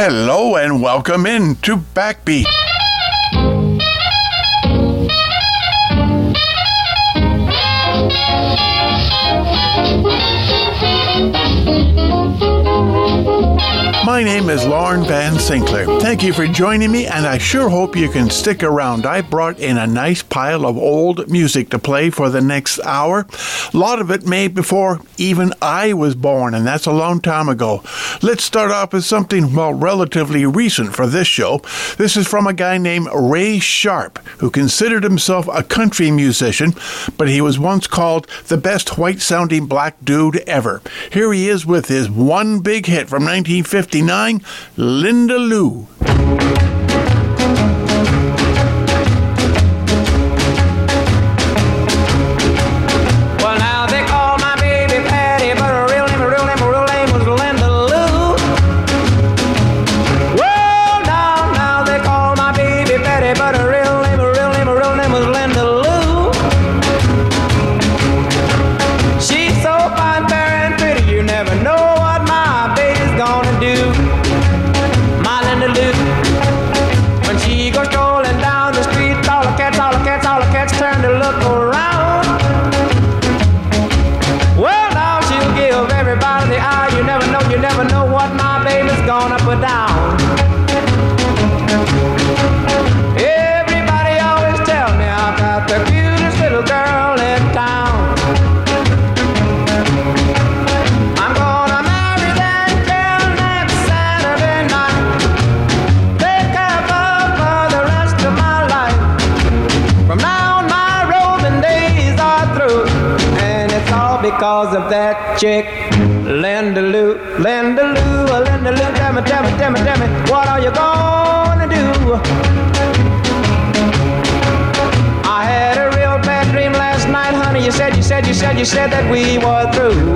Hello and welcome in to Backbeat. My name is Lauren Van Sinclair. Thank you for joining me, and I sure hope you can stick around. I brought in a nice pile of old music to play for the next hour. A lot of it made before even I was born, and that's a long time ago. Let's start off with something, relatively recent for this show. This is from a guy named Ray Sharp, who considered himself a country musician, but he was once called the best white-sounding black dude ever. Here he is with his one big hit from 1959, Linda Lou. Well, now they call my baby Patty, but her real name was Linda Lou. Well, now they call my baby Patty, but her real name was Linda Lou. She's so fine, fair, and pretty, you never know what my baby's gonna do. My Linda Lou. When she goes strolling down the street, all the cats turn to look around. Well, now she'll give everybody the eye. You never know what my baby's gonna put down. Everybody always tell me I've got the cutest little girl in town. I'm gonna marry that girl next Saturday night. Take her for the rest of my life. From now on, my roving days are through, and it's all because of that chick, Linda Lou. Linda Lou, Linda Lou, tell me, what are you gonna do? I had a real bad dream last night, honey. You said that we were through.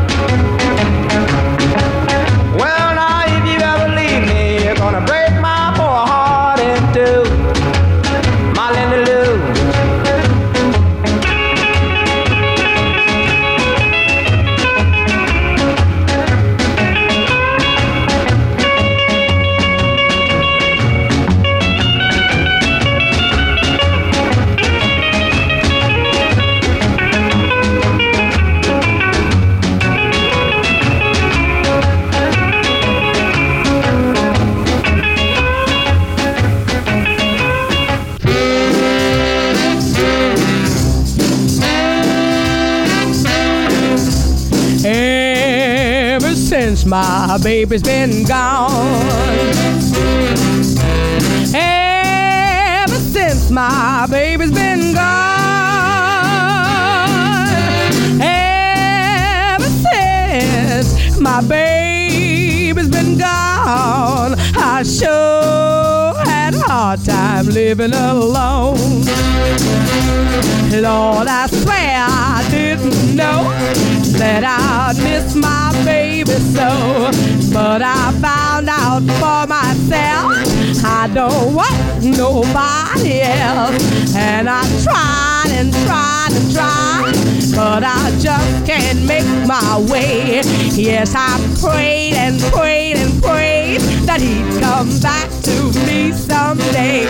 Well, now if you ever leave me, you're gonna break my poor heart in two. My Linda Lou. Ever since my baby's been gone, ever since my baby's been gone, ever since my baby's been gone, I sure had a hard time living alone. Lord, I swear I didn't know that I'd miss my baby so, but I found out for myself I don't want nobody else, and I tried and tried and tried, but I just can't make my way. Yes, I prayed and prayed and prayed that he'd come back to me someday.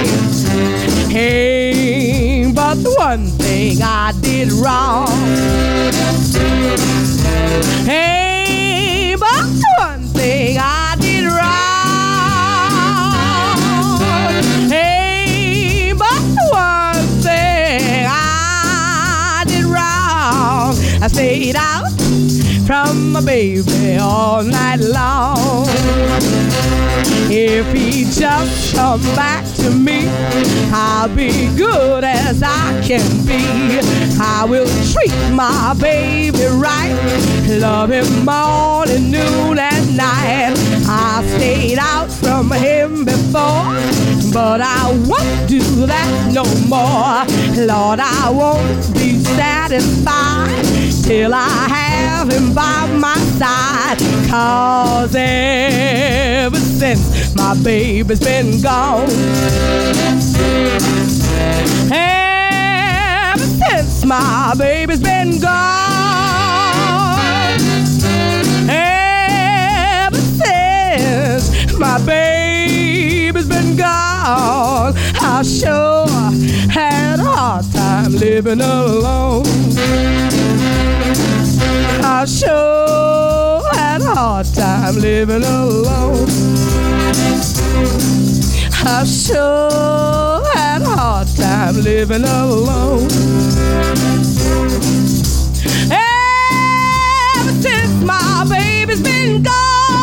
Hey, but the one thing I did wrong. Hey, but the one thing I did wrong. Hey, but the one thing I did wrong. I stayed out from my baby all night long. If he just come back to me, I'll be good as I can be. I will treat my baby right, love him morning, noon, and night. I stayed out from him before, but I won't do that no more. Lord, I won't be satisfied till I have him by my side. 'Cause ever since my baby's been gone, ever since my baby's been gone, ever since my baby living alone. I sure had a hard time living alone. I sure had a hard time living alone. Ever since my baby's been gone.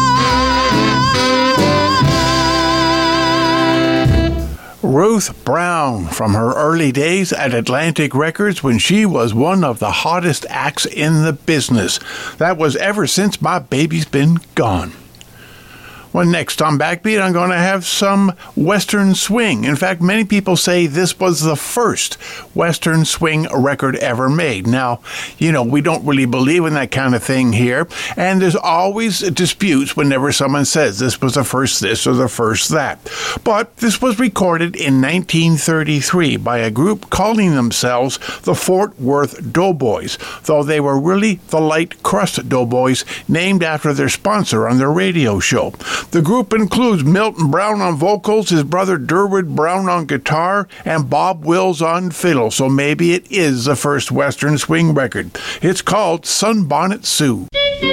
Ruth Brown, from her early days at Atlantic Records when she was one of the hottest acts in the business. That was Ever Since My Baby's Been Gone. Well, next on Backbeat, I'm going to have some Western swing. In fact, many people say this was the first Western swing record ever made. Now, you know, we don't really believe in that kind of thing here, and there's always disputes whenever someone says this was the first this or the first that. But this was recorded in 1933 by a group calling themselves the Fort Worth Doughboys, though they were really the Light Crust Doughboys, named after their sponsor on their radio show. The group includes Milton Brown on vocals, his brother Durwood Brown on guitar, and Bob Wills on fiddle, so maybe it is the first Western swing record. It's called Sunbonnet Sue.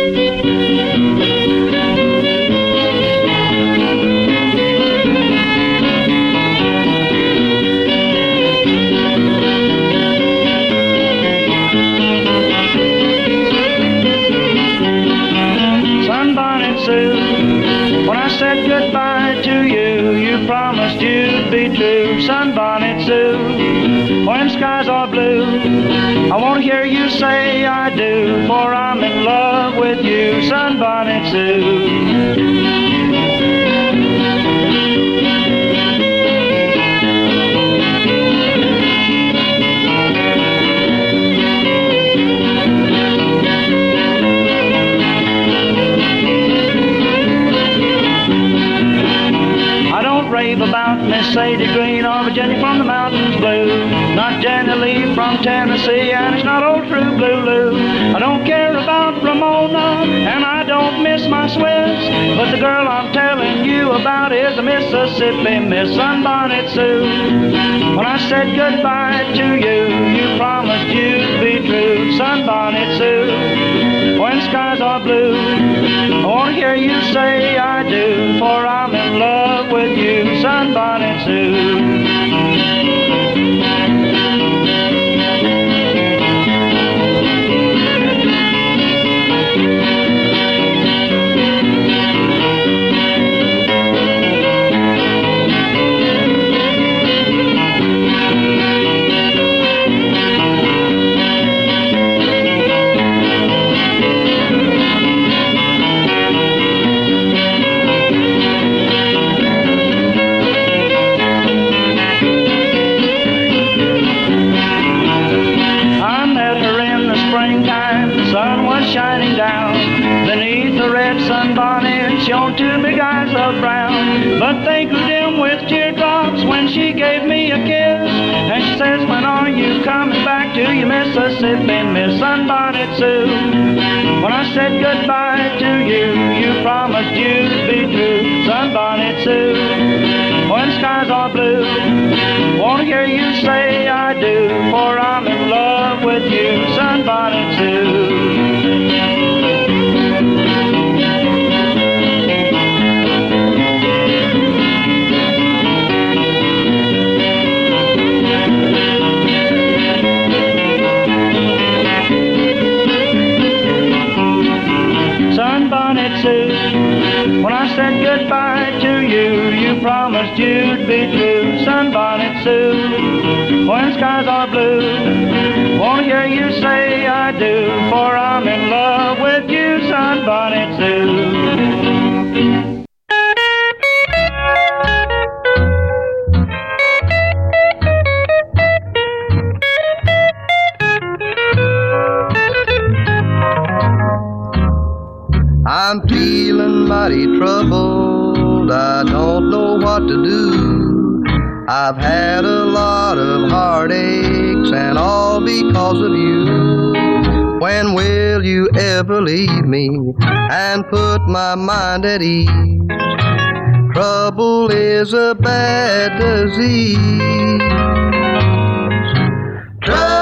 Sunbonnet Sue, when I said goodbye to you, you promised you'd be true. Sunbonnet Sue, when skies are blue, I want to hear you say I do, for I'm in love with you. Sunbonnet Sue. Rave about Miss Sadie Green or Virginia from the mountains blue. Not Jenny Lee from Tennessee, and it's not old true Blue Lou. I don't care about Ramona, and I don't miss my Swiss, but the girl I'm telling you about is a Mississippi Miss. Sunbonnet Sue, when I said goodbye to you, you promised you'd be true. Sunbonnet Sue, when skies are blue, I want to hear you say I do, for I'm in love with you. Sunbonnet Sue. Shining down beneath the red sunbonnet, shone two big eyes of brown, but they grew dim with teardrops when she gave me a kiss. And she says, when are you coming back to your Mississippi Miss? Sunbonnet Sue, when I said goodbye to you, you promised you'd be true. Sunbonnet Sue, when skies are blue, want to hear you say I do, for I'm in love with you. Sunbonnet Sue. Sunbonnet Sue, when I said goodbye to you, you promised you'd be true. Sunbonnet Sue, when skies are blue, want to hear you say I do, for I'm in love with you. Sunbonnet Sue. I'm feeling mighty troubled, I don't know what to do. I've had a lot of heartaches, and all because of you. When will you ever leave me and put my mind at ease? Trouble is a bad disease. Trouble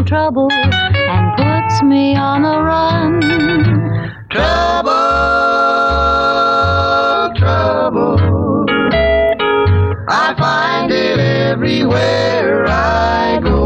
trouble and puts me on a run. Trouble, trouble, I find it everywhere I go.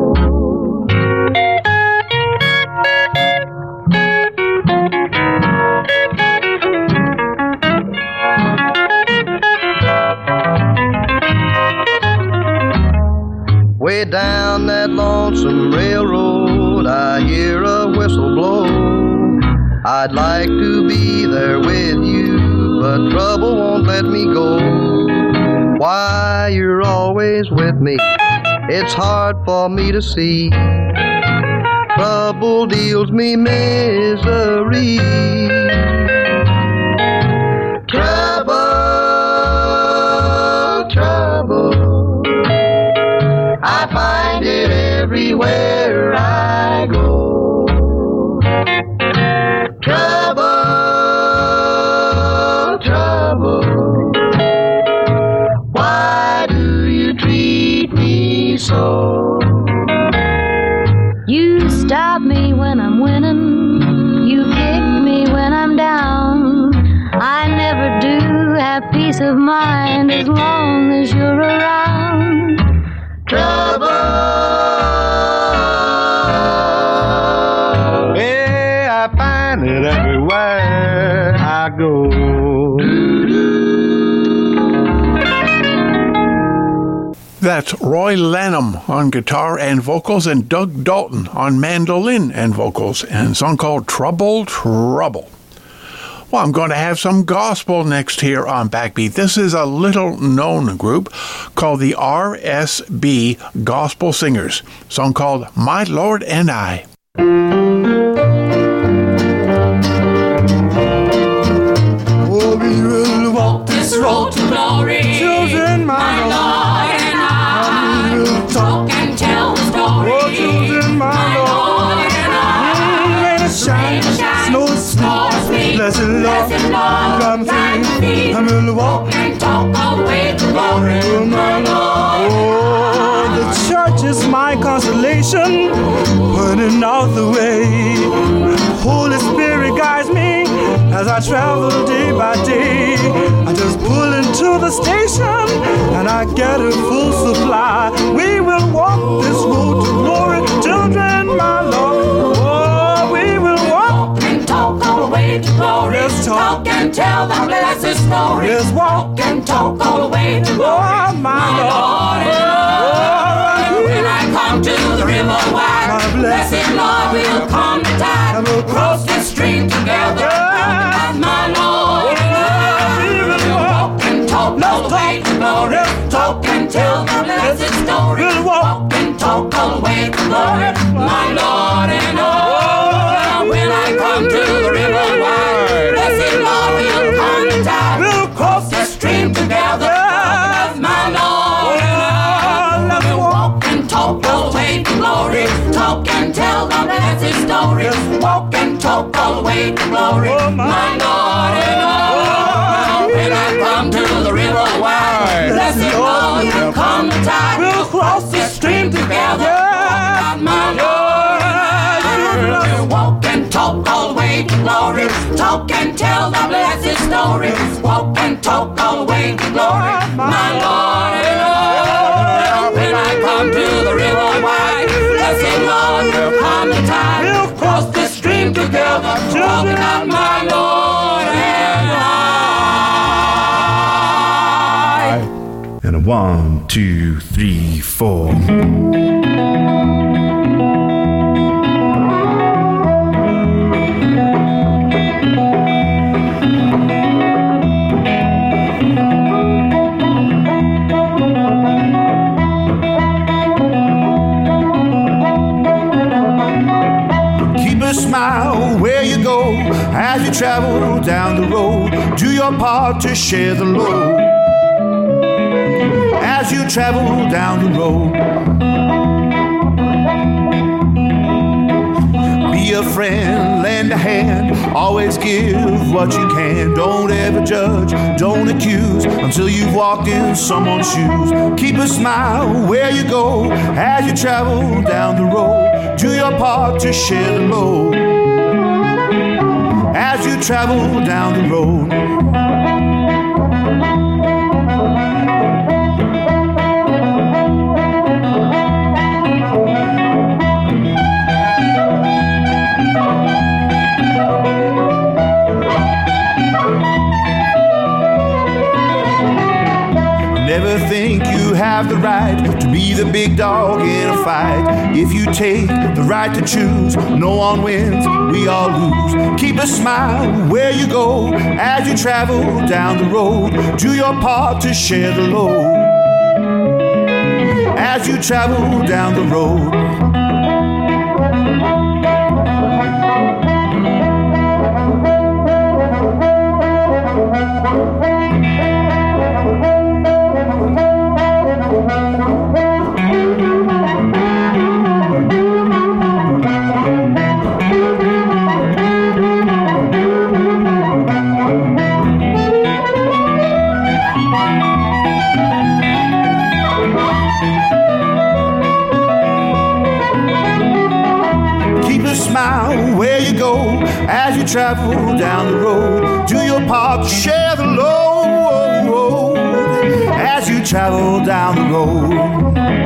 Way down that lonesome railroad, I hear a whistle blow. I'd like to be there with you, but trouble won't let me go. Why, you're always with me, it's hard for me to see. Trouble deals me misery. Trouble, trouble, I find it everywhere I go. Trouble, trouble, why do you treat me so? You stop me when I'm winning, you kick me when I'm down. I never do have peace of mind as long as you're around. Trouble, yeah, I find it everywhere I go. That's Roy Lanham on guitar and vocals and Doug Dalton on mandolin and vocals, and a song called Trouble, Trouble. Well, I'm going to have some gospel next here on Backbeat. This is a little-known group called the RSB Gospel Singers. A song called My Lord and I. Oh, we will walk this road to glory. Children, my Lord and I. We will talk and tell the story. Oh, children, my Lord and I. Rain or shine, snow or sleet. Blessed Lord, come through. And we'll walk and talk all the way to glory. Oh, my Lord. Oh, the church is my consolation, burning out the way. Holy Spirit guides me as I travel day by day. I just pull into the station and I get a full supply. We will walk this road to glory, children, my Lord. Oh, we will walk and talk all the way to glory. Let's talk and tell the blessed story. Let's walk and talk all the way to glory, oh, my Lord. Oh, when I come to the river wide, blessed Lord, we'll come to tide. And we'll cross this stream together, my Lord. We will walk and talk all the way to glory. Talk and tell the blessed story. We'll walk and talk all the way to glory, my Lord. And oh, when I come to the river wide, blessed Lord, we'll come to tide. We'll cross this stream together, my Lord. And we'll walk and talk all the way to glory. Talk and tell the blessed story. Walk and talk all the way to glory, my Lord. And oh, when I come to the river wide, blessed Lord, we'll come to tide. We'll cross this stream together, my Lord. We'll walk and talk all the way to glory. Talk and tell the blessed story. Walk and talk all the way to glory, my Lord. And oh, when I come to the river wide, blessed Lord, we'll come to tide. We'll cross the stream together, walking out, my Lord and I. And a 1, 2, 3, 4. Smile where you go as you travel down the road. Do your part to share the load as you travel down the road. Be a friend, lend a hand, always give what you can. Don't ever judge, don't accuse until you've walked in someone's shoes. Keep a smile where you go as you travel down the road. Do your part to share the load as you travel down the road. Never think you have the right to be the big dog in a fight. If you take the right to choose, no one wins, we all lose. Keep a smile where you go as you travel down the road. Do your part to share the load as you travel down the road. As you travel down the road, do your part to share the load as you travel down the road.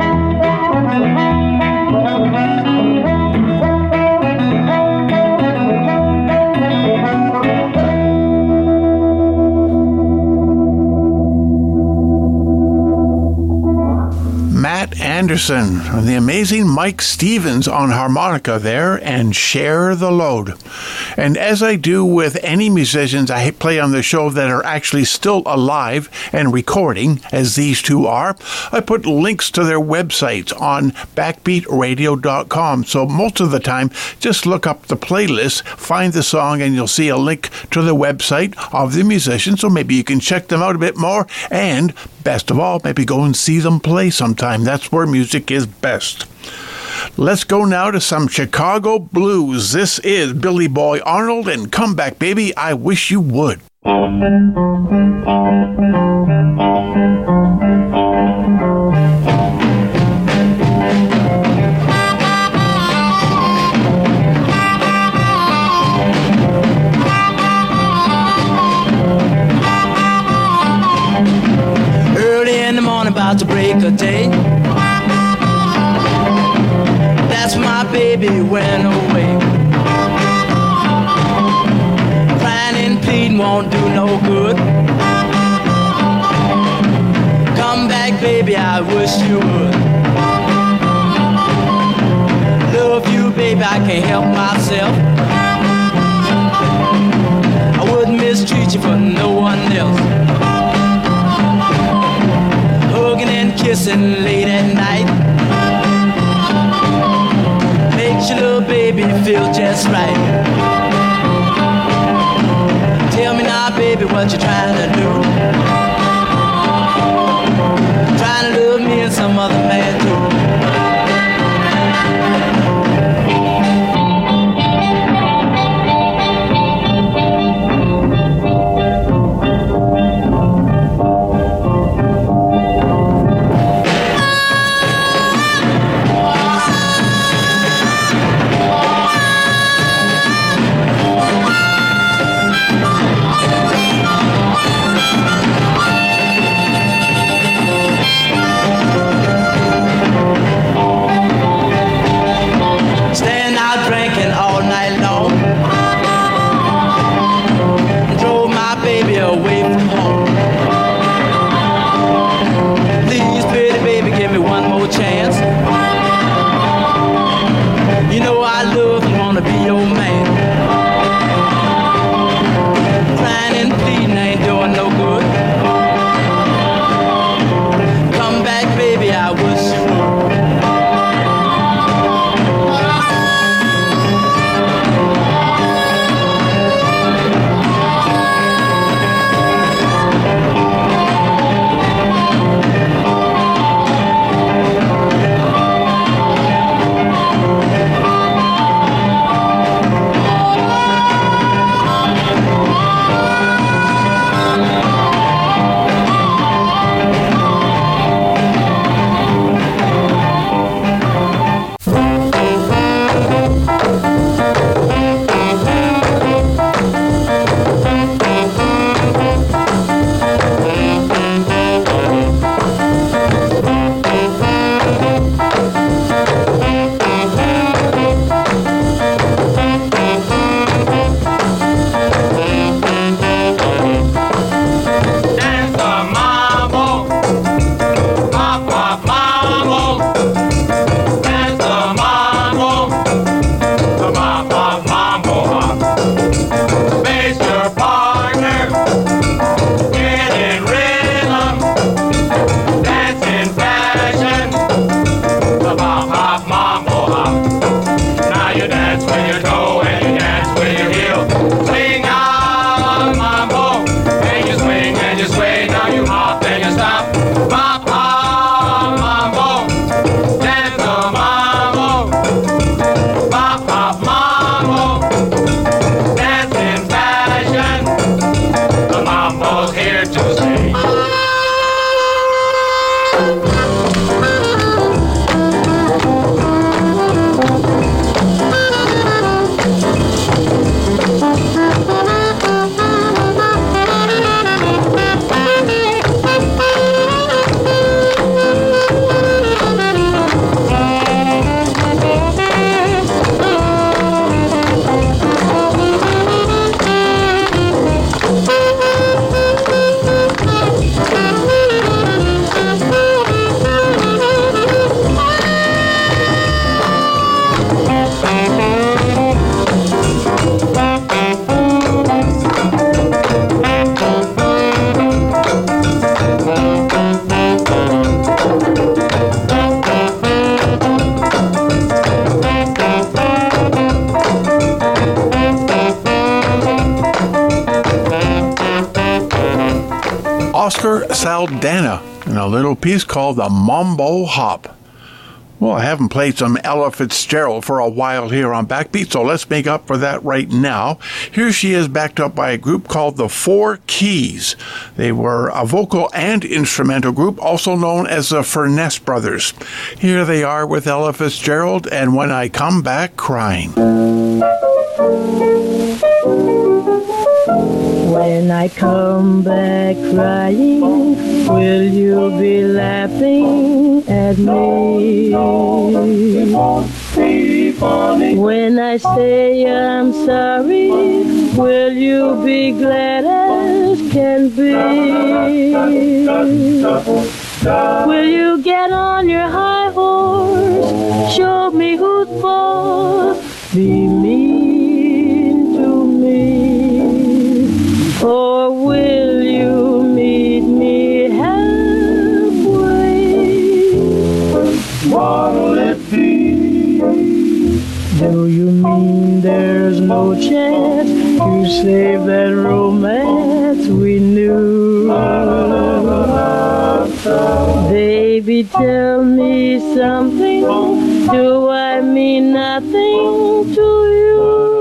Matt Anderson and the amazing Mike Stevens on harmonica there, and Share the Load. And as I do with any musicians I play on the show that are actually still alive and recording, as these two are, I put links to their websites on backbeatradio.com. So most of the time, just look up the playlist, find the song, and you'll see a link to the website of the musician. So maybe you can check them out a bit more, and best of all, maybe go and see them play sometime. That's where music is best. Let's go now to some Chicago blues. This is Billy Boy Arnold and Come Back Baby, I Wish You Would. Early in the morning, about to break a day, that's my baby went away. Crying and pleading won't do no good. Come back, baby, I wish you would. Love you, baby, I can't help myself. I wouldn't mistreat you for no one else. Hugging and kissing late at night makes your little baby feel just right. Tell me now, baby, what you trying to do? Trying to love me and some other man too. Oscar Saldana in a little piece called the Mambo Hop. Well, I haven't played some Ella Fitzgerald for a while here on Backbeat, so let's make up for that right now. Here she is, backed up by a group called the Four Keys. They were a vocal and instrumental group, also known as the Furness Brothers. Here they are with Ella Fitzgerald and When I Come Back Crying. When I come back crying, will you be laughing at me? When I say I'm sorry, will you be glad as can be? Will you get on your high horse, show me who's boss, be mean to me? Or will you meet me halfway? What'll it be? Do you mean there's no chance to save that romance we knew? Baby, tell me something. Do I mean nothing to you?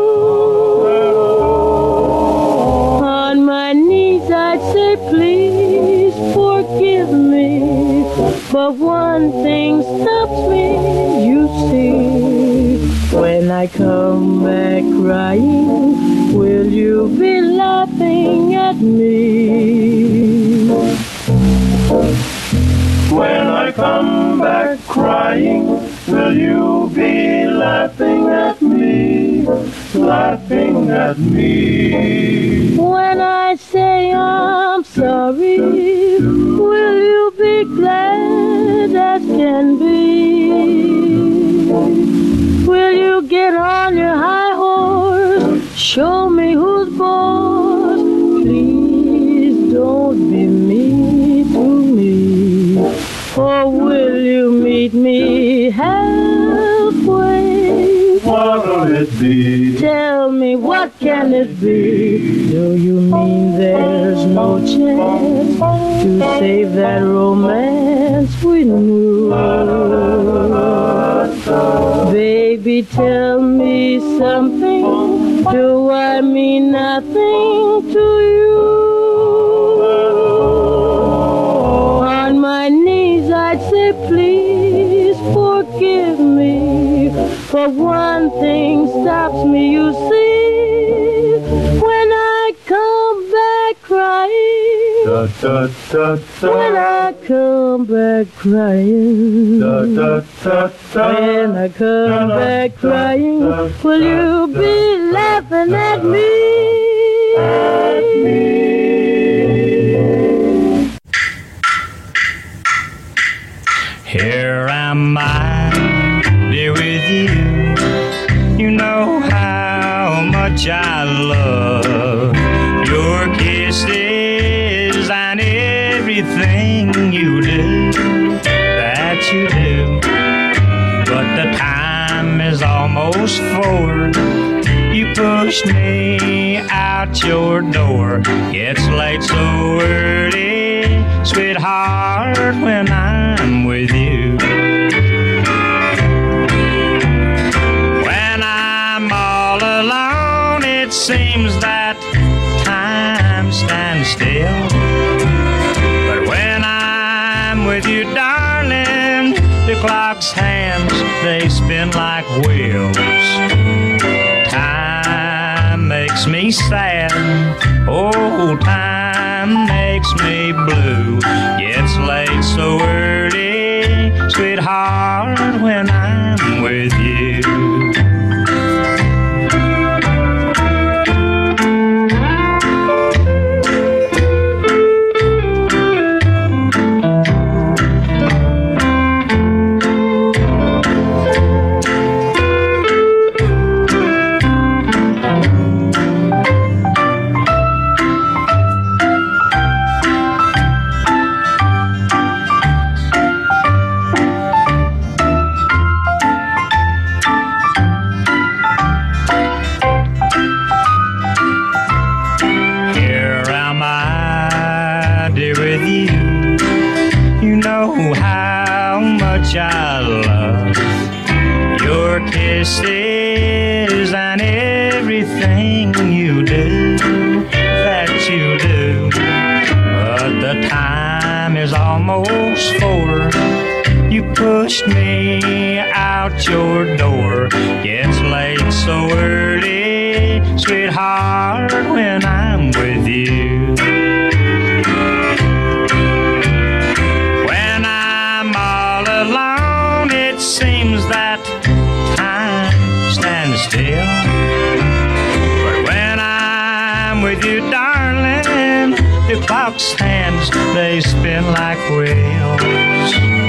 On my knees I'd say please forgive me, but one thing stops me, you see. When I come back crying, will you be laughing at me? When I come back crying, will you be laughing at me? Laughing at me. When I say I'm sorry, will you be glad as can be? Will you get on your high horse, show me who's boss? Please don't be mean to me. Or will you meet me halfway? What'll it be? Tell me, what can it be? Do you mean there's no chance to save that romance we knew? Baby, tell me something. Do I mean nothing to you? On my knees I'd say please forgive me, but one thing stops me, you see. When I come back crying, da, da, da, da. When I come back crying, da, da, da, da. When I come back crying, will you be laughing at me? At me. Here am I, dear, with you. You know how much I love your kisses and everything you do, that you do. But the time is almost forward. You pushed me out your door. It's late so early, sweetheart, when I'm with you. When I'm all alone, it seems that time stands still. But when I'm with you, darling, the clock's hands, they spin like wheels. Time makes me sad. Oh, time makes me blue. It's late so early, sweetheart, when I'm with you. your kisses and everything you do, that you do. But the time is almost 4. You pushed me out your door. Gets late so early, sweetheart, when I'm with you. When I'm all alone, it seems that time stands still. But when I'm with you, darling, the clock's hands, they spin like wheels.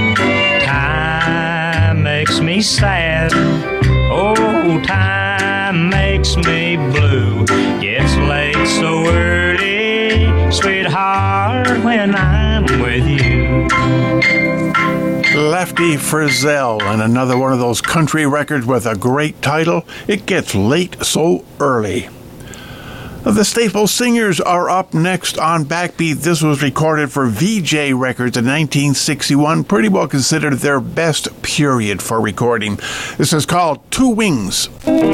Time makes me sad. Oh, time makes me blue. Gets late so early, sweetheart, when I'm with you. Lefty Frizzell, and another one of those country records with a great title, It Gets Late So Early. The Staple Singers are up next on Backbeat. This was recorded for VJ Records in 1961, pretty well considered their best period for recording. This is called Two Wings.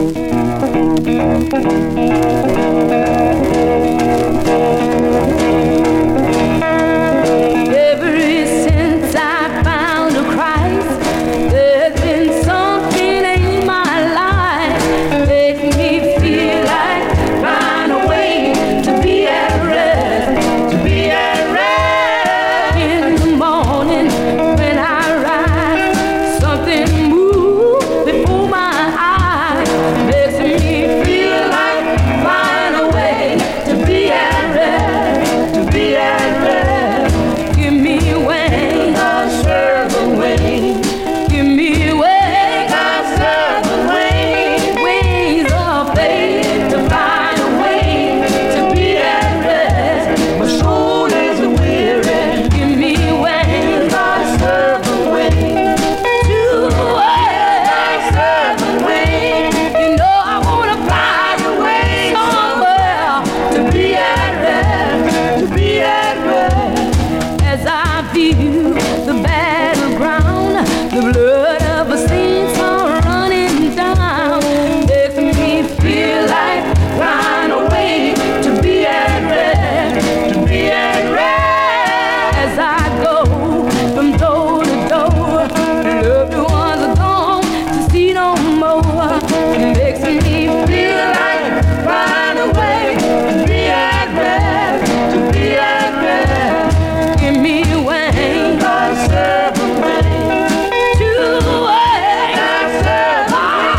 Ever since I found a Christ, there's been something in my life makes me feel like find a way to be at rest, to be at rest. In the morning when I rise, something moves before my eyes, makes me feel like find a way to be at rest, to be at rest. Give me wings, I serve a wing. Give me wings, I serve a wing. Wings of faith to find a way to be at rest. My soul is weary. Give me wings, I serve a wing. Two wings, I serve a wing. You know I wanna fly away somewhere to be at rest, to be at rest. As I view the battleground, the blood of a saints are running down. Makes me feel like find a way to be at rest, to be at rest. As I go from door to door, loved ones are gone to see no more. Makes me feel like find a way to be at rest, to be at rest. Give me wings, I serve a wing. Two wings, I serve a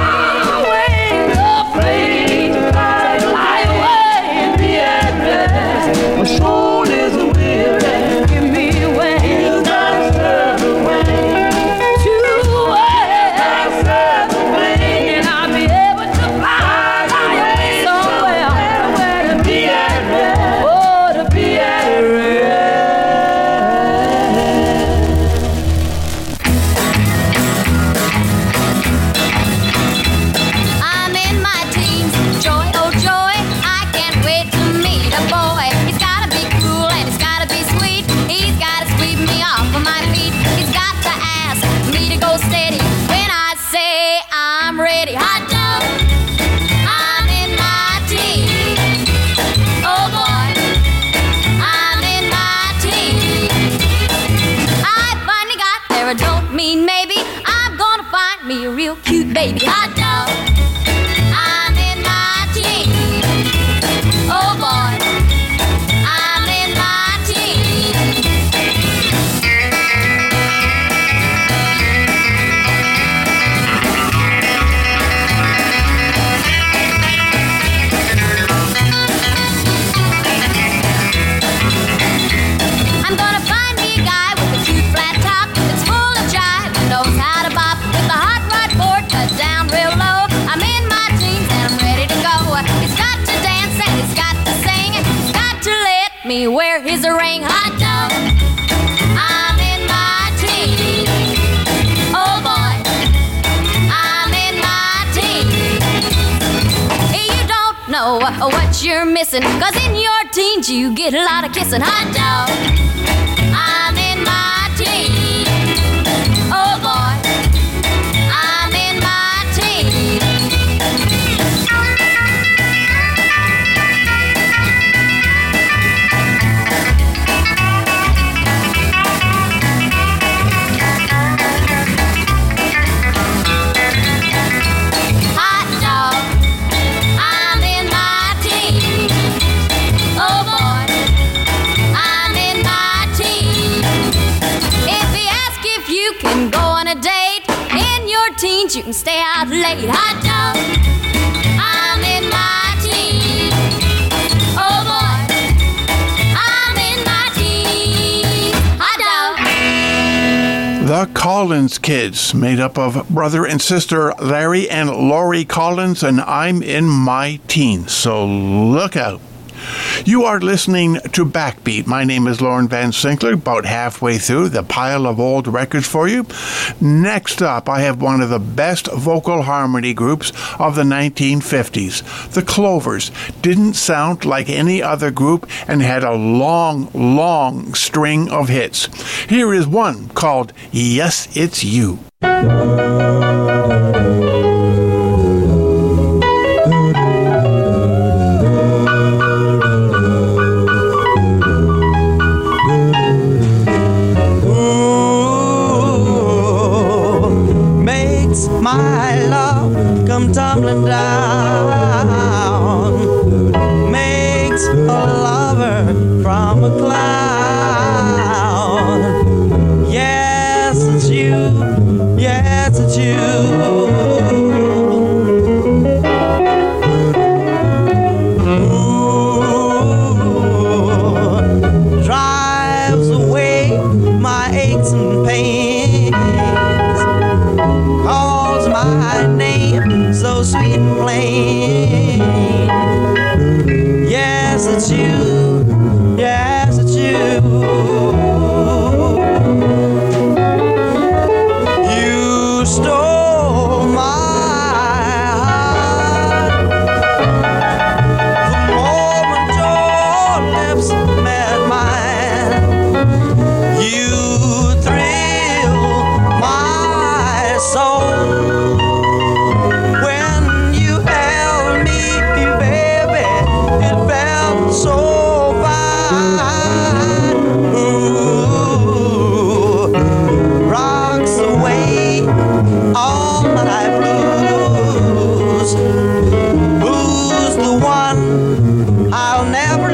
wing. Wings of faith to fly away and be at rest. My soul is weary. Give me wings, I serve a wing. Two wings, I serve a wing. And I'll be able to fly away somewhere to be at rest. Oh, to be at rest. I'm in my teens, joy, oh joy, I can't wait to meet a boy. He's gotta be cool and he's gotta be sweet. He's gotta sweep me off of my feet. He's got to ask me to go steady when I say I'm ready. Hot dog, I'm in my teens. Oh boy, I'm in my teens. I finally got there, I don't mean maybe. I'm gonna find me a real cute baby. Hot dog, I'm in my teens. Oh boy, I'm in my teens. I'm gonna find me a guy with a cute flat top that's full of jive and knows how to bop with the hot rod board cut down real low. I'm in my teens and I'm ready to go. He's got to dance and he's got to sing. He's got to let me wear his ring. Hot dog, I'm in my teens. Oh boy, I'm in my teens. You don't know what you're missing, 'cause in your teens you get a lot of kissing. Hot dog, I'm in my teens. Oh boy, I'm in my teens. stay out late. Hot dog, I'm in my teens. Oh boy, I'm in my teens. Hot dog. The Collins Kids, made up of brother and sister Larry and Lori Collins, and I'm in my teens, so look out. You are listening to Backbeat. My name is Lauren Van Sinkler, about halfway through the pile of old records for you. Next up, I have one of the best vocal harmony groups of the 1950s. The Clovers didn't sound like any other group and had a long, long string of hits. Here is one called Yes, It's You. My love come tumbling down, makes a lover from a cloud. Yes, it's you. Yes, it's you. Drives away my aches and pains. Calls my name so sweet and plain. Yes, it's you. Yes, it's you. You stole my heart the moment your lips met mine. You thrill my soul when you held me, baby. It felt so fine. Ooh, rocks away all my blues. Who's the one I'll never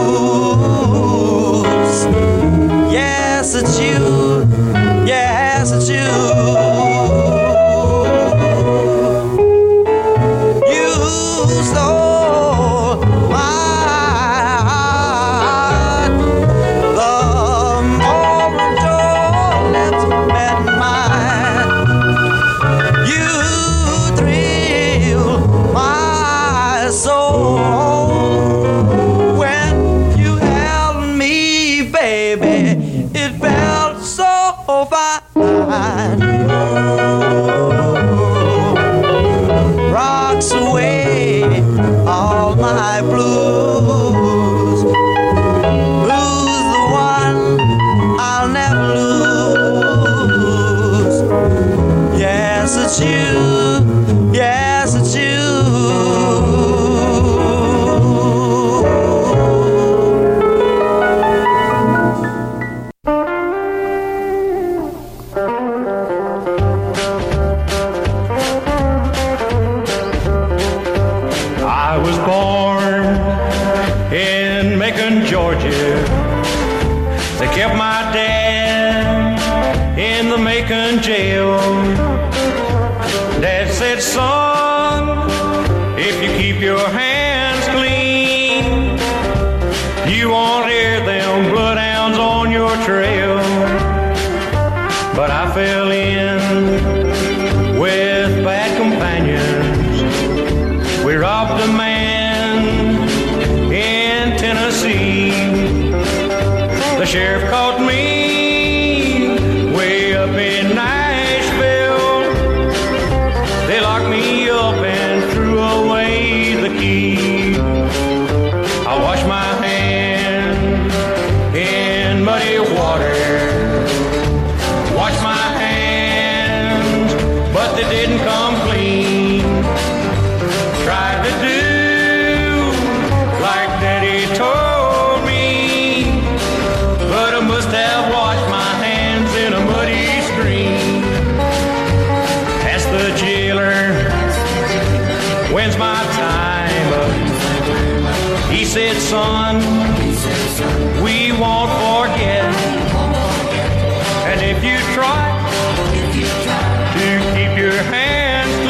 lose? Yes, it's you. Yes, it's you. You stole my heart the moment your lips met mine. You thrill my soul when you held me, baby. It felt so fine. Rocks away all my blues. Who's the one I'll never lose? Yes, it's you. Yes, it's you. I was born in Macon, Georgia. They kept my dad in the Macon jail. Dad said, son, if you keep your hands clean, you won't hear them bloodhounds on your trail. But I fell in with bad companions. We robbed a man in Tennessee. The sheriff caught me way up in Nashville. They locked me up and threw away the key. I washed my hands in muddy water. Washed my hands, but they didn't come clean. Tried to do like Daddy told me, but I must have washed my hands in a muddy stream. Asked the jailer, when's my time up? He said, son, we won't forget. And if you try to keep your hands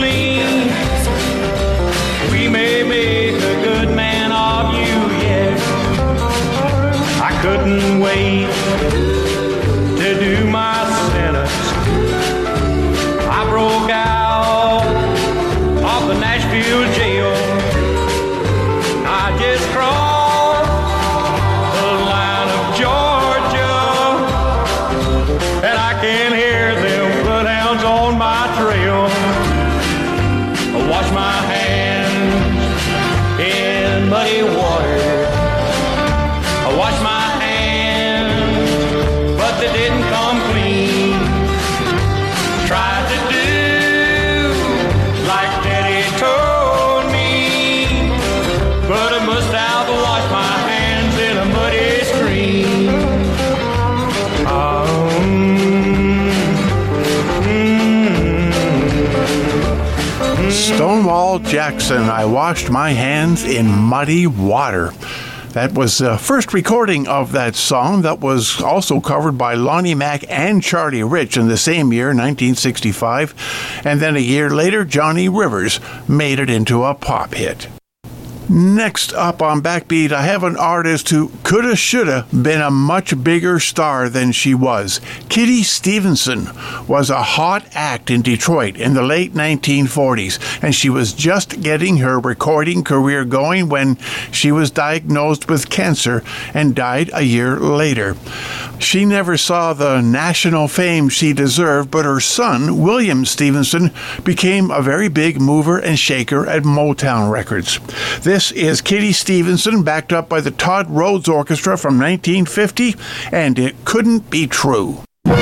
Stonewall Jackson, I washed my hands in muddy water. That was the first recording of that song that was also covered by Lonnie Mack and Charlie Rich in the same year, 1965. And then a year later, Johnny Rivers made it into a pop hit. Next up on Backbeat, I have an artist who coulda, shoulda been a much bigger star than she was. Kitty Stevenson was a hot act in Detroit in the late 1940s, and she was just getting her recording career going when she was diagnosed with cancer and died a year later. She never saw the national fame she deserved, but her son, William Stevenson, became a very big mover and shaker at Motown Records. This is Kitty Stevenson, backed up by the Todd Rhodes Orchestra from 1950, and It Couldn't Be True.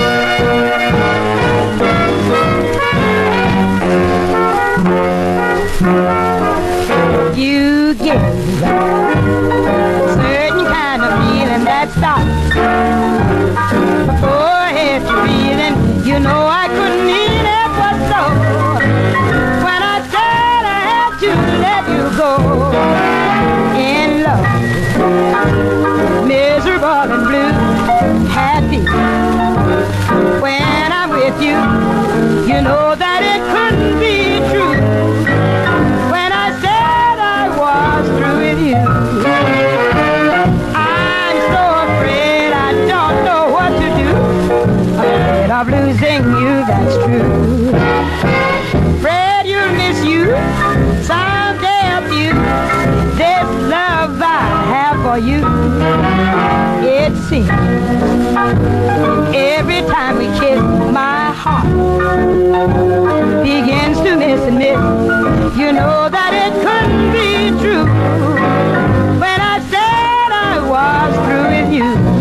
You get a certain kind of feeling that stops. Oh, it's feeling, you know I couldn't mean it but so. When I said I had to let you go in love, miserable and blue, happy. When I'm with you, you know that it couldn't be true. When I said I was through with you, I'm so afraid I don't know what to do. Afraid of losing you, that's true. Afraid you'll miss you, someday of you. This love I have for you, it seems every time we kiss, my heart begins to miss and miss. You know that it couldn't be true. When I said I was through with you.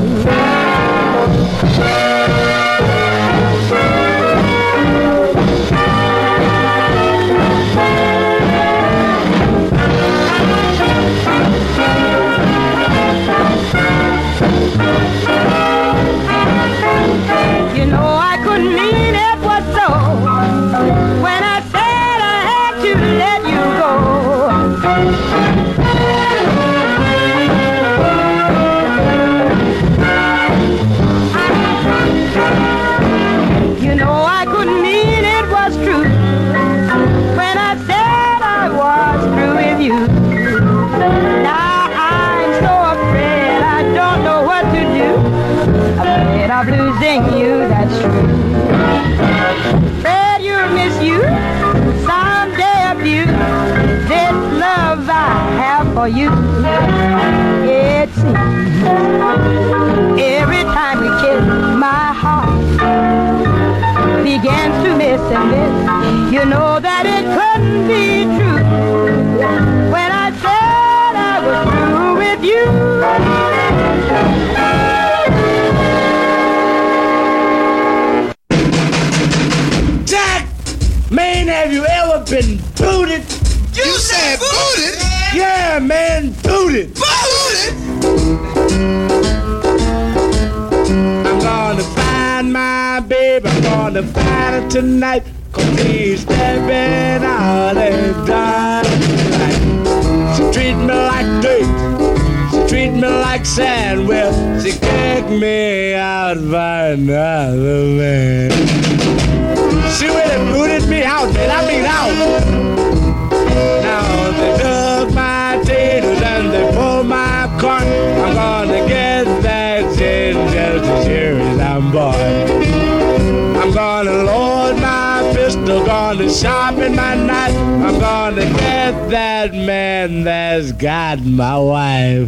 You know I couldn't mean it was so. When I said I had to let you go. You know I couldn't mean it was true. When I said I was through with you. Now I'm so afraid I don't know what to do. Afraid of losing you, that's true. Afraid you'll miss you, someday of you. This love I have for you, it seems every time we kiss, my heart begins to miss and miss. You know that it couldn't be true. When I said I was through with you. Man, have you ever been booted? You said booted? Yeah, man, booted. Booted? I'm gonna find my baby, I'm gonna find her tonight. 'Cause she's stepping out and dying. She treat me like dirt, she treat me like sand. Well, she kicked me out by another man. She really booted me out, man. I mean out. Now they dug my potatoes and they pulled my corn. I'm gonna get that ginger as sure as I'm born. I'm gonna load my pistol, gonna sharpen my knife. I'm gonna get that man that's got my wife.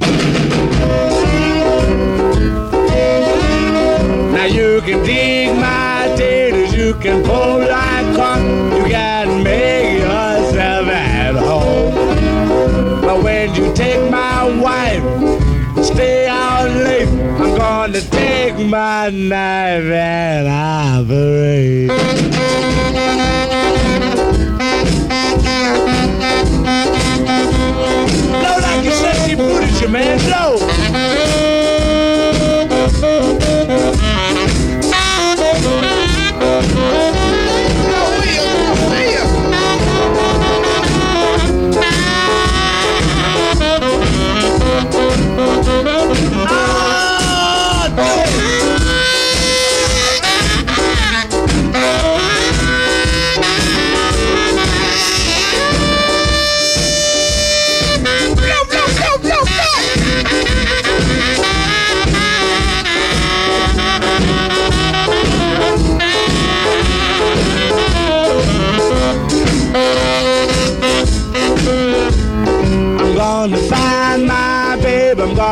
Now you can dig my taters, you can pull like corn, you can make yourself at home. But when you take my wife, stay out late, I'm gonna take my knife and operate. Blow like you said she booted you, man, blow.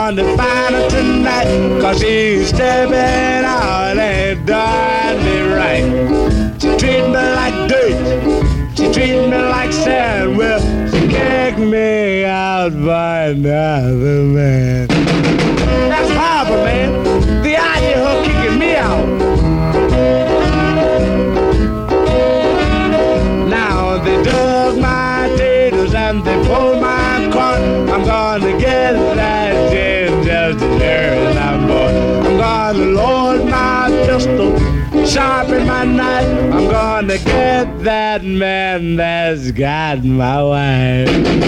gonna find her tonight, 'cause she's stepping out and doing me right. She treat me like dirt, she treat me like sand. Well, she kicked me out by another man. That's horrible, man. The idea of her kicking me out. Now they dug my taters and they pulled my corn. I'm gonna get that gin just as sure as I'm born. I'm gonna load my pistol, sharpen my knife. I'm gonna get that man that's got my wife.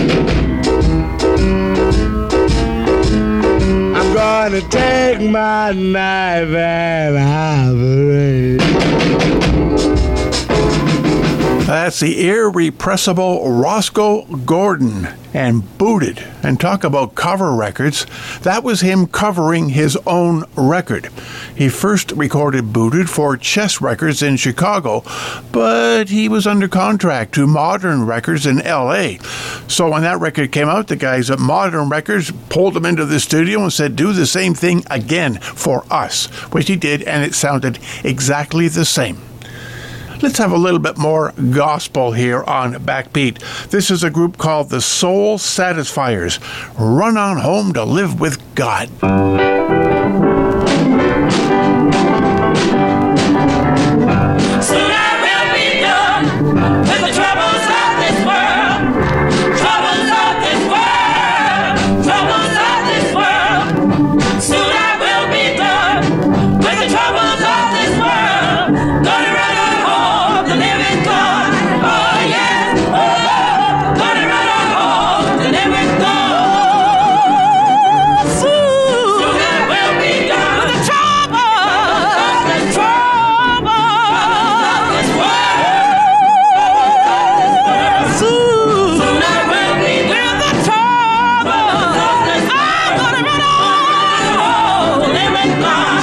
I'm gonna take my knife and operate. That's the irrepressible Roscoe Gordon and Booted. And talk about cover records. That was him covering his own record. He first recorded Booted for Chess Records in Chicago, but he was under contract to Modern Records in L.A. So when that record came out, the guys at Modern Records pulled him into the studio and said, do the same thing again for us, which he did, and it sounded exactly the same. Let's have a little bit more gospel here on Backbeat. This is a group called the Soul Satisfiers. Run on home to live with God. Soon I will be done with the troubles of this world. Troubles of this world. Troubles of this world. Soon I will be done with the troubles of this world. Gonna run on home to live with God. Oh yes, oh, gonna run on home to live with God. Soon I will be done with the troubles of this world. Soon I will be done with the troubles of this world. I'm gonna run on home to live with God.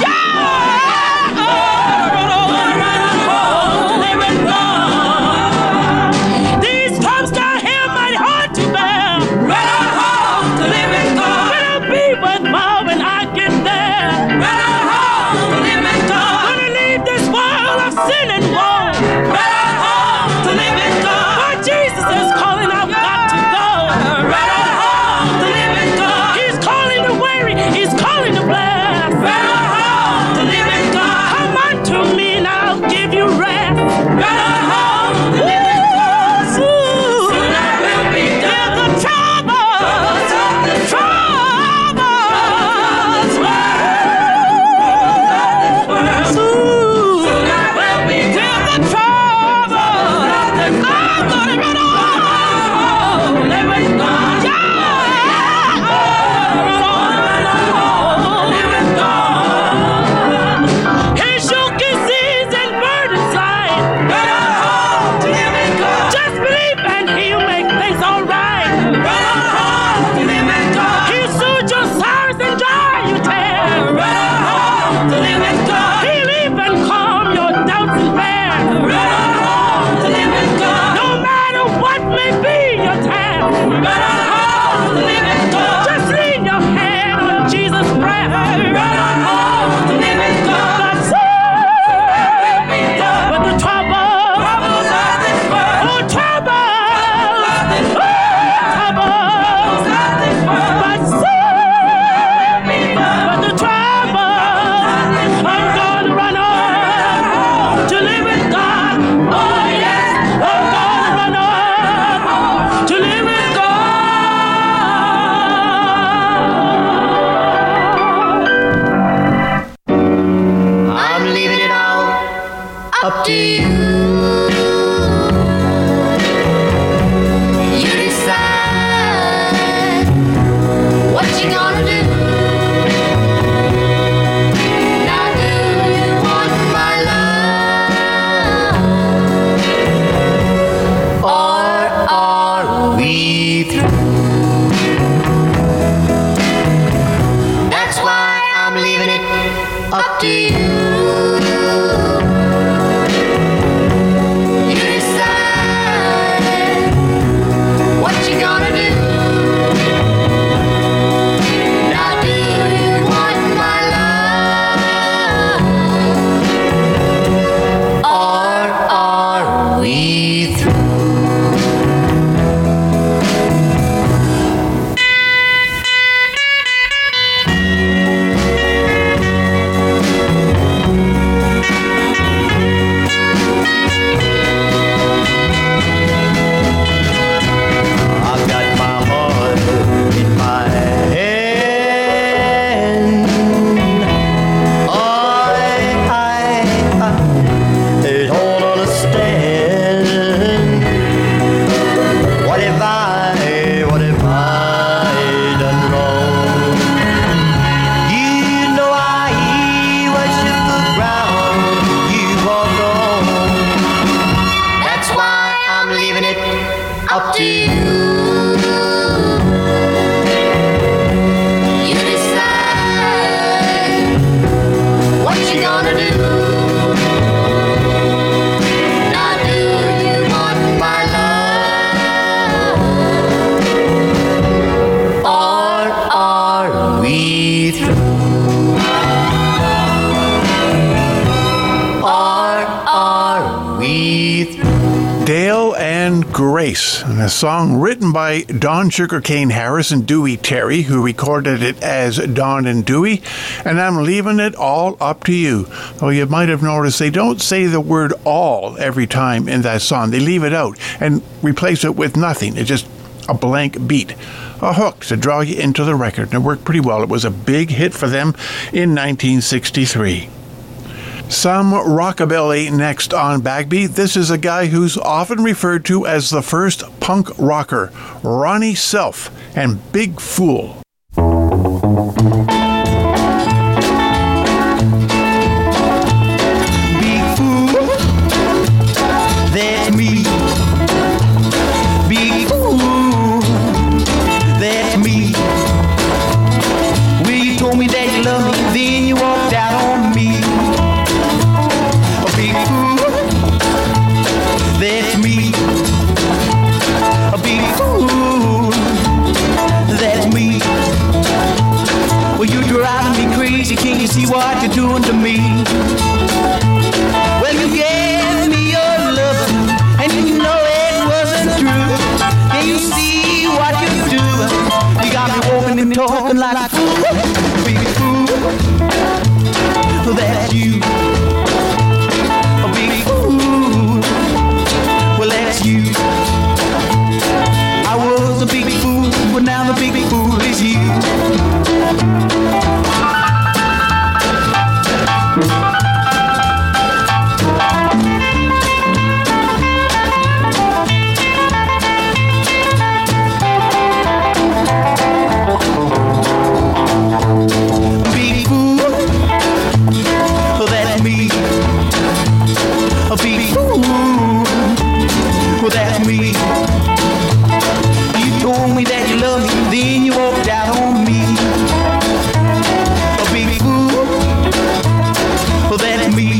These times down here mighty hard to bear. Run on home to live with God. Gonna be with Mom when I get there. Run on home to live with God. Gonna leave this world of sin and woe. Run on home to live with God. Where Jesus is calling, I've got to go. Run on home to live with God. He's calling the weary, he's calling the blessed. Run on home to live with God. Come unto me and I'll give you rest. Run on home to live with God. Soon I will be done with the troubles of this world. Soon I will be done with the troubles of this world. I'm gonna run on home to live with God. Run on home to live with God. His yoke is easy and burdens light. Run on home to live with God. Just believe and he'll make things alright. Run on home to live with God. He'll soothe your sorrows and dry your tears. Run on home to live with God. He'll even calm your doubts and fears. Run on home to live with God. No matter what may be your task. Run on home to live with God. Just lean your hand on Jesus' breast. Run on home to live with God. That's with the troubles of this world. Oh, troubles of this world. Troubles of this world. But soon, with the troubles, I'm gonna run on to live with God. Oh yes, I'm gonna run on to live with God. you. You decide what you gonna do. Now do you want my love, or are we through? Dale and Grace, a song written by Don Sugarcane Harris and Dewey Terry, who recorded it as Don and Dewey, and I'm leaving it all up to you. Though you might have noticed they don't say the word all every time in that song. They leave it out and replace it with nothing. It's just a blank beat, a hook to draw you into the record, and it worked pretty well. It was a big hit for them in 1963. Some rockabilly next on Backbeat. This is a guy who's often referred to as the first punk rocker, Ronnie Self and Big Fool. Big fool, that's me. Big fool, that's me. Well, you told me that you love me, then you walked out on me. That's me, a big fool. That's me. Well, you driving me crazy. Can't you see what you're doing to me? Well, you gave me your love, and you know it wasn't true. Can you see what you're doing? You got me walking and talking like a fool, big fool. Well, that's you. You. I was a big fool, but now the big fool is you. Big fool, oh, that's me. A big fool. Well, that's me. You told me that you loved me, then you walked out on me. A big fool. Well, that's me.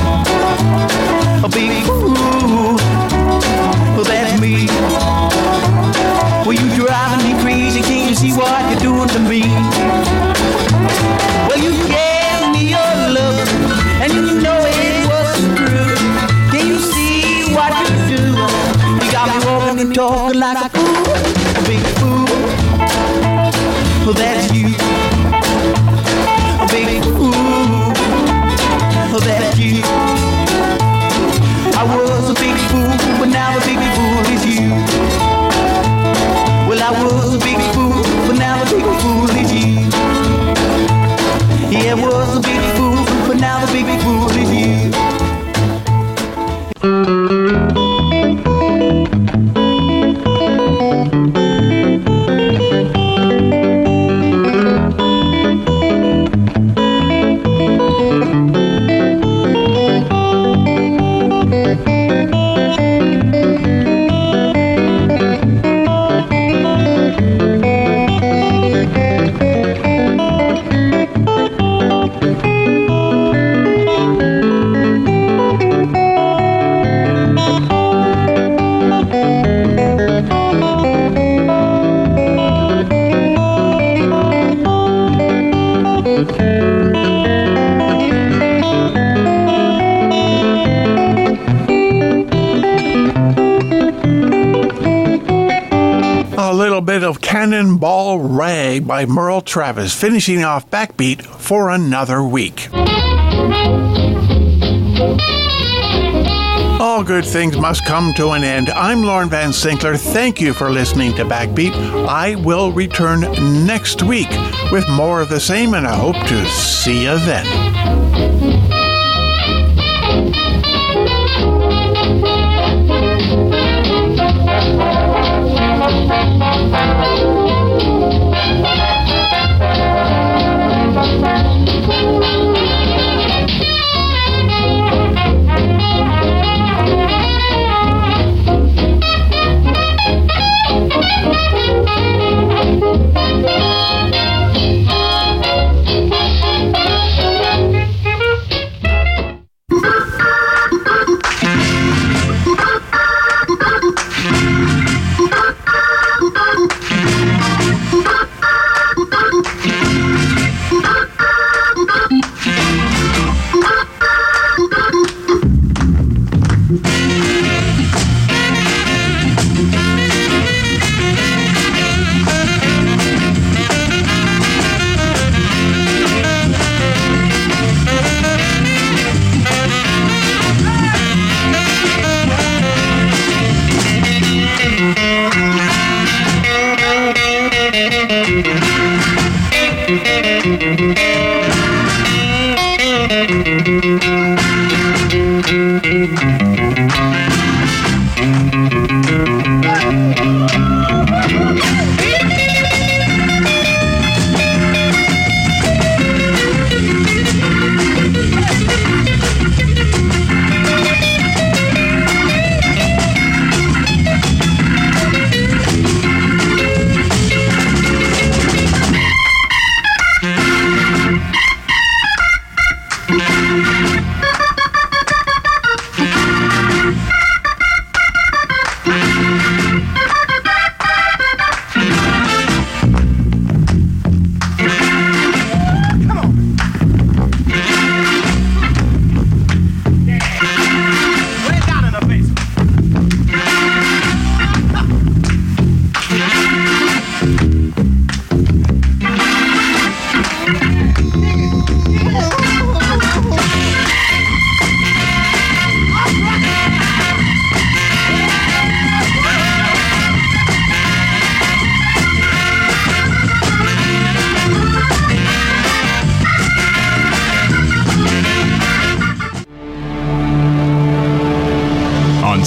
A big fool. Well, that's me. Well, you driving me crazy. Can't you see what you're doing to me? Well, you gave me your love, and you know it wasn't true. Can you see what you do? You got me walking and talking like a fool, a big fool. Well, that's you, a big fool. Well, that's you. I was a big fool, but now the big fool is you. Well, I was a big fool, but now the big fool is you. Yeah, I was a big fool, but now the big fool is you. Of Cannonball Rag by Merle Travis, finishing off Backbeat for another week. All good things must come to an end. I'm Lorne Van Sinkler. Thank you for listening to Backbeat. I will return next week with more of the same, and I hope to see you then.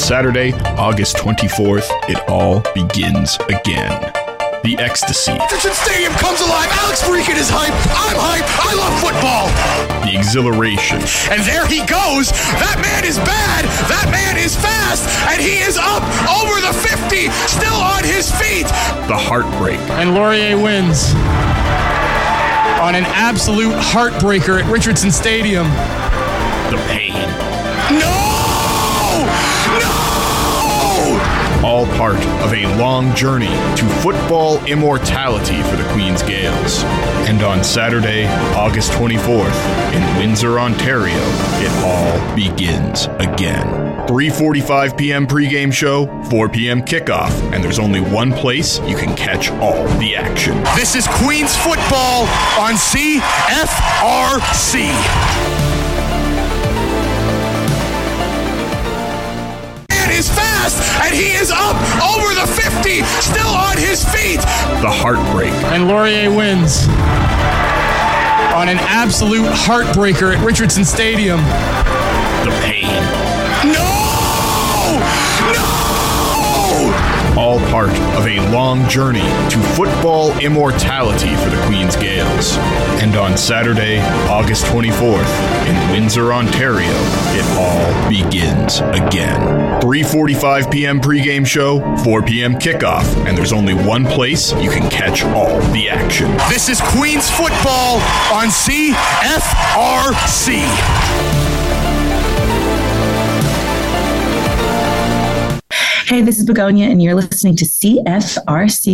Saturday, August 24th, it all begins again. The ecstasy. Richardson Stadium comes alive. Alex Freakin is hype. I'm hype. I love football. The exhilaration. And there he goes. That man is bad. That man is fast. And he is up over the 50, still on his feet. The heartbreak. And Laurier wins on an absolute heartbreaker at Richardson Stadium. The pain. No! All part of a long journey to football immortality for the Queen's Gales. And on Saturday, August 24th, in Windsor, Ontario, it all begins again. 3:45 p.m. pregame show, 4 p.m. kickoff, and there's only one place you can catch all the action. This is Queen's football on CFRC. Is fast, and he is up over the 50, still on his feet. The heartbreak. And Laurier wins on an absolute heartbreaker at Richardson Stadium. The pain. No! All part of a long journey to football immortality for the Queen's Gales. And on Saturday, August 24th, in Windsor, Ontario, it all begins again. 3:45 p.m. pregame show, 4 p.m. kickoff, and there's only one place you can catch all the action. This is Queen's football on CFRC. Hey, this is Begonia, and you're listening to CFRC.